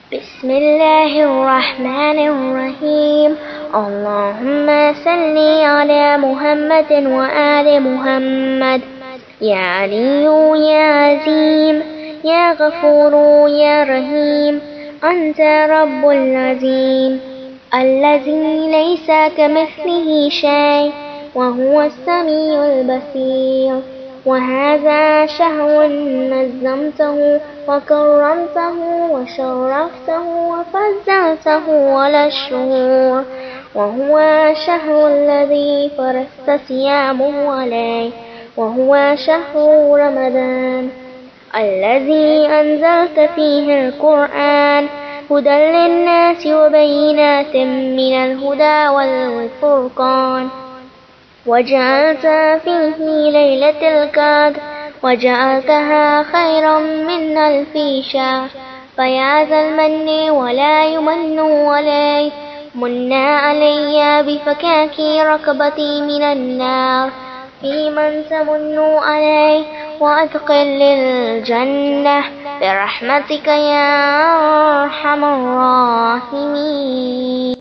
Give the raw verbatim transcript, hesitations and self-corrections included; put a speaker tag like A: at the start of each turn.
A: बिस्मिल्लाहिर्रहमानिर्रहीम। अल्लाहुम्मा सल्ली अला मुहम्मदिन व आले मुहम्मद। या अलिय्यु या अज़ीम या गफूरु या रहीम अंत रब्बुल अज़ीम अल्लज़ी लैसा कमिस्लिही शै व हुवस समीउल बसीर। वहाज़ा शहरुन नज़्ज़मतहु व कर्रमतहु व शर्रफ़तहु व फ़ज़्ज़लतहु अला शुहूर। व हुवा शहरुल्लज़ी फ़रज़्त सियामहु अलैहि व हुवा शहरु रमज़ान अल्लज़ी अंज़लत फ़ीहिल क़ुरआन हुदल लिन्नासि व बय्यिनातिम मिनल हुदा वल फ़ुरक़ान। वजअल्त फ़ीहि लैलतल क़द्र वजअल्तहा खैरम मिन अल्फ़ि शहर। फ़या ज़ल मन्नि व ला युमन्नु अलैहि मुन्ना अलैया बिफ़काकि रकबती मिनन नार फ़ीमन तमुन्नु अलैहि व अद्खिलिल जन्नह बिरहमतिका या अरहमर राहिमीन।